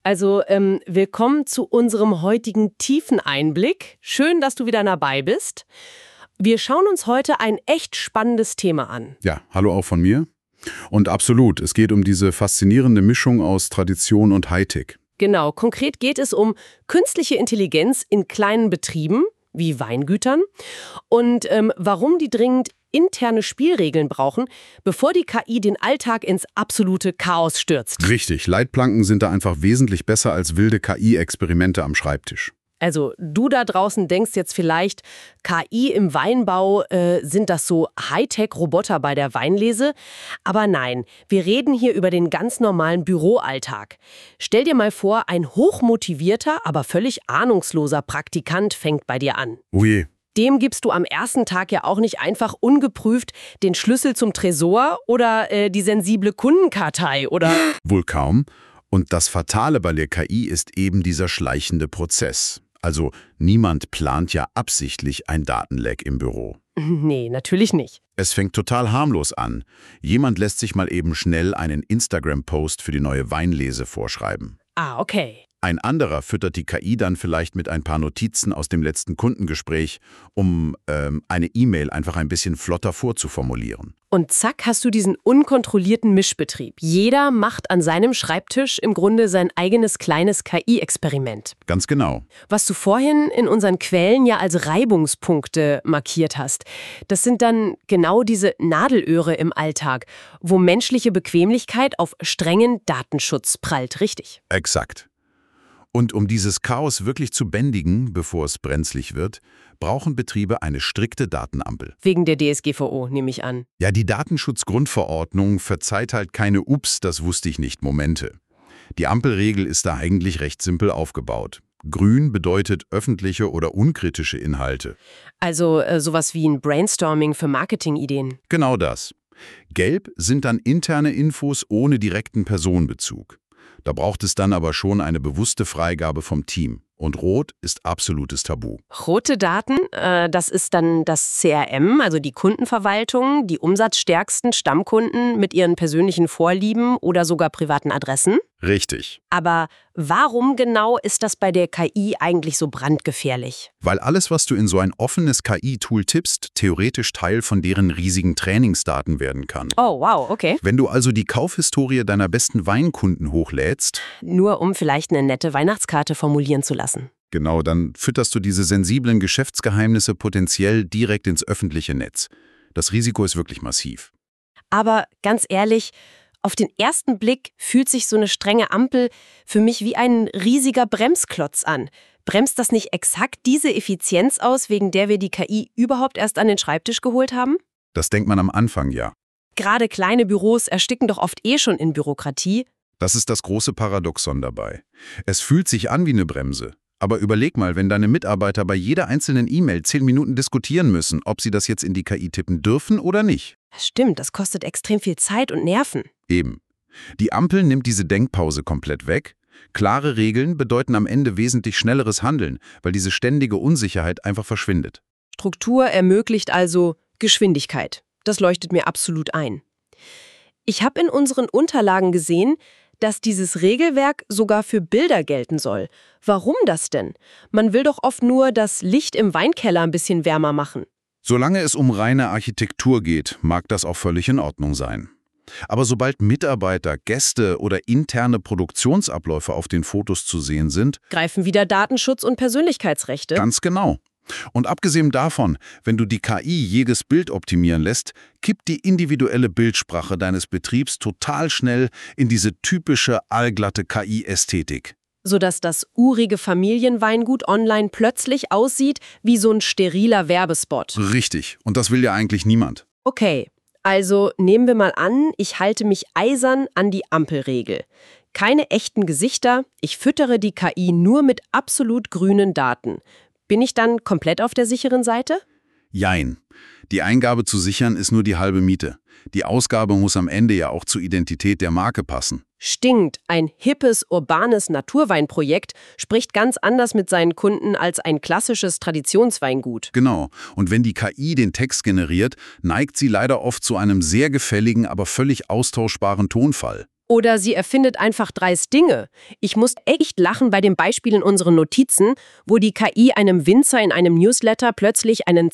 Willkommen zu unserem heutigen tiefen Einblick. Schön, dass du wieder dabei bist. Wir schauen uns heute ein echt spannendes Thema an. Ja, hallo auch von mir. Und absolut, es geht um diese faszinierende Mischung aus Tradition und Hightech. Genau, konkret geht es um künstliche Intelligenz in kleinen Betrieben, wie Weingütern, und warum die dringend interne Spielregeln brauchen, bevor die KI den Alltag ins absolute Chaos stürzt. Richtig, Leitplanken sind da einfach wesentlich besser als wilde KI-Experimente am Schreibtisch. Also du da draußen denkst jetzt vielleicht, KI im Weinbau, sind das so Hightech-Roboter bei der Weinlese? Aber nein, wir reden hier über den ganz normalen Büroalltag. Stell dir mal vor, ein hochmotivierter, aber völlig ahnungsloser Praktikant fängt bei dir an. Oh je. Dem gibst du am ersten Tag ja auch nicht einfach ungeprüft den Schlüssel zum Tresor oder die sensible Kundenkartei, oder? Wohl kaum. Und das Fatale bei der KI ist eben dieser schleichende Prozess. Also niemand plant ja absichtlich ein Datenleck im Büro. Nee, natürlich nicht. Es fängt total harmlos an. Jemand lässt sich mal eben schnell einen Instagram-Post für die neue Weinlese vorschreiben. Ah, okay. Ein anderer füttert die KI dann vielleicht mit ein paar Notizen aus dem letzten Kundengespräch, um eine E-Mail einfach ein bisschen flotter vorzuformulieren. Und zack, hast du diesen unkontrollierten Mischbetrieb. Jeder macht an seinem Schreibtisch im Grunde sein eigenes kleines KI-Experiment. Ganz genau. Was du vorhin in unseren Quellen ja als Reibungspunkte markiert hast, das sind dann genau diese Nadelöhre im Alltag, wo menschliche Bequemlichkeit auf strengen Datenschutz prallt, richtig? Exakt. Und um dieses Chaos wirklich zu bändigen, bevor es brenzlig wird, brauchen Betriebe eine strikte Datenampel. Wegen der DSGVO, nehme ich an. Ja, die Datenschutzgrundverordnung verzeiht halt keine Ups, das wusste ich nicht Momente. Die Ampelregel ist da eigentlich recht simpel aufgebaut. Grün bedeutet öffentliche oder unkritische Inhalte. Also sowas wie ein Brainstorming für Marketingideen. Genau das. Gelb sind dann interne Infos ohne direkten Personenbezug. Da braucht es dann aber schon eine bewusste Freigabe vom Team. Und Rot ist absolutes Tabu. Rote Daten, das ist dann das CRM, also die Kundenverwaltung, die umsatzstärksten Stammkunden mit ihren persönlichen Vorlieben oder sogar privaten Adressen. Richtig. Aber warum genau ist das bei der KI eigentlich so brandgefährlich? Weil alles, was du in so ein offenes KI-Tool tippst, theoretisch Teil von deren riesigen Trainingsdaten werden kann. Oh, wow, okay. Wenn du also die Kaufhistorie deiner besten Weinkunden hochlädst, nur um vielleicht eine nette Weihnachtskarte formulieren zu lassen. Genau, dann fütterst du diese sensiblen Geschäftsgeheimnisse potenziell direkt ins öffentliche Netz. Das Risiko ist wirklich massiv. Aber ganz ehrlich, auf den ersten Blick fühlt sich so eine strenge Ampel für mich wie ein riesiger Bremsklotz an. Bremst das nicht exakt diese Effizienz aus, wegen der wir die KI überhaupt erst an den Schreibtisch geholt haben? Das denkt man am Anfang, ja. Gerade kleine Büros ersticken doch oft schon in Bürokratie. Das ist das große Paradoxon dabei. Es fühlt sich an wie eine Bremse. Aber überleg mal, wenn deine Mitarbeiter bei jeder einzelnen E-Mail 10 Minuten diskutieren müssen, ob sie das jetzt in die KI tippen dürfen oder nicht. Stimmt, das kostet extrem viel Zeit und Nerven. Eben. Die Ampel nimmt diese Denkpause komplett weg. Klare Regeln bedeuten am Ende wesentlich schnelleres Handeln, weil diese ständige Unsicherheit einfach verschwindet. Struktur ermöglicht also Geschwindigkeit. Das leuchtet mir absolut ein. Ich habe in unseren Unterlagen gesehen, dass dieses Regelwerk sogar für Bilder gelten soll. Warum das denn? Man will doch oft nur das Licht im Weinkeller ein bisschen wärmer machen. Solange es um reine Architektur geht, mag das auch völlig in Ordnung sein. Aber sobald Mitarbeiter, Gäste oder interne Produktionsabläufe auf den Fotos zu sehen sind, greifen wieder Datenschutz und Persönlichkeitsrechte. Ganz genau. Und abgesehen davon, wenn du die KI jedes Bild optimieren lässt, kippt die individuelle Bildsprache deines Betriebs total schnell in diese typische allglatte KI-Ästhetik. Sodass das urige Familienweingut online plötzlich aussieht wie so ein steriler Werbespot. Richtig. Und das will ja eigentlich niemand. Okay, also nehmen wir mal an, ich halte mich eisern an die Ampelregel. Keine echten Gesichter, ich füttere die KI nur mit absolut grünen Daten. Bin ich dann komplett auf der sicheren Seite? Jein. Die Eingabe zu sichern ist nur die halbe Miete. Die Ausgabe muss am Ende ja auch zur Identität der Marke passen. Stinkt, ein hippes, urbanes Naturweinprojekt spricht ganz anders mit seinen Kunden als ein klassisches Traditionsweingut. Genau. Und wenn die KI den Text generiert, neigt sie leider oft zu einem sehr gefälligen, aber völlig austauschbaren Tonfall. Oder sie erfindet einfach dreist Dinge. Ich muss echt lachen bei dem Beispiel in unseren Notizen, wo die KI einem Winzer in einem Newsletter plötzlich einen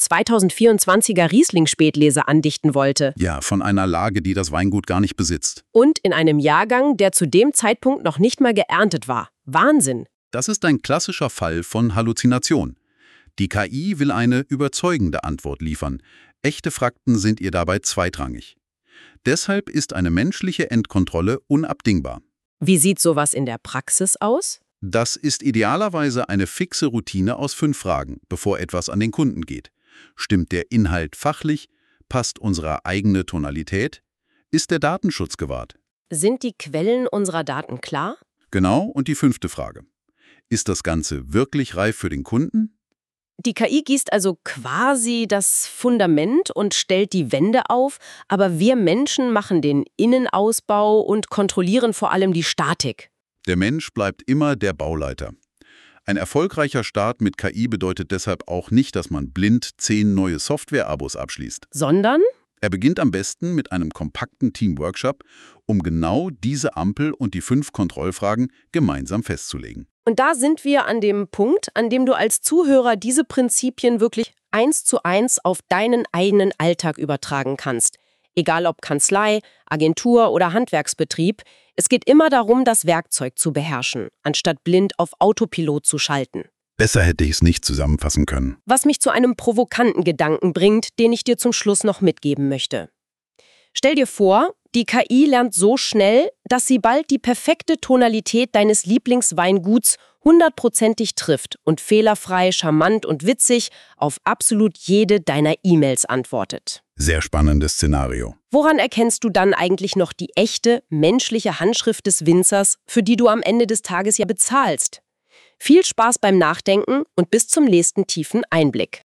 2024er Riesling-Spätlese andichten wollte. Ja, von einer Lage, die das Weingut gar nicht besitzt. Und in einem Jahrgang, der zu dem Zeitpunkt noch nicht mal geerntet war. Wahnsinn! Das ist ein klassischer Fall von Halluzination. Die KI will eine überzeugende Antwort liefern. Echte Fakten sind ihr dabei zweitrangig. Deshalb ist eine menschliche Endkontrolle unabdingbar. Wie sieht sowas in der Praxis aus? Das ist idealerweise eine fixe Routine aus 5 Fragen, bevor etwas an den Kunden geht. Stimmt der Inhalt fachlich? Passt unsere eigene Tonalität? Ist der Datenschutz gewahrt? Sind die Quellen unserer Daten klar? Genau, und die 5. Frage. Ist das Ganze wirklich reif für den Kunden? Die KI gießt also quasi das Fundament und stellt die Wände auf, aber wir Menschen machen den Innenausbau und kontrollieren vor allem die Statik. Der Mensch bleibt immer der Bauleiter. Ein erfolgreicher Start mit KI bedeutet deshalb auch nicht, dass man blind 10 neue Software-Abos abschließt. Sondern? Er beginnt am besten mit einem kompakten Team-Workshop, um genau diese Ampel und die 5 Kontrollfragen gemeinsam festzulegen. Und da sind wir an dem Punkt, an dem du als Zuhörer diese Prinzipien wirklich 1:1 auf deinen eigenen Alltag übertragen kannst. Egal ob Kanzlei, Agentur oder Handwerksbetrieb, es geht immer darum, das Werkzeug zu beherrschen, anstatt blind auf Autopilot zu schalten. Besser hätte ich es nicht zusammenfassen können. Was mich zu einem provokanten Gedanken bringt, den ich dir zum Schluss noch mitgeben möchte. Stell dir vor, die KI lernt so schnell, dass sie bald die perfekte Tonalität deines Lieblingsweinguts 100%ig trifft und fehlerfrei, charmant und witzig auf absolut jede deiner E-Mails antwortet. Sehr spannendes Szenario. Woran erkennst du dann eigentlich noch die echte, menschliche Handschrift des Winzers, für die du am Ende des Tages ja bezahlst? Viel Spaß beim Nachdenken und bis zum nächsten tiefen Einblick.